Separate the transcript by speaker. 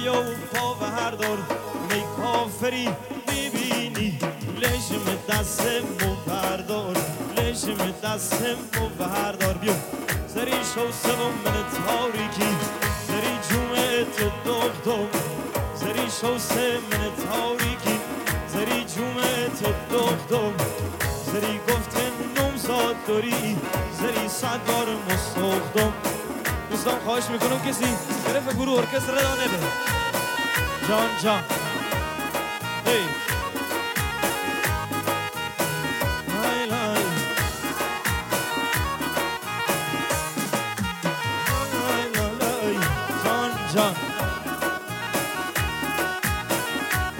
Speaker 1: بیا و پا و هر دار می کافری میبینی لشم دستم و بردار لشم دستم و بردار بیا زری شو سوم من تاریکی زری جومت دختم زری شو سوم من تاریکی زری جومت دختم زری گفتن نمزاد داری زری صد بار مستخدم. دوستان خواهش میکنم کسی طرف گروه ارکستر را نده. جان جان هی لای لای لای لای لای جان جان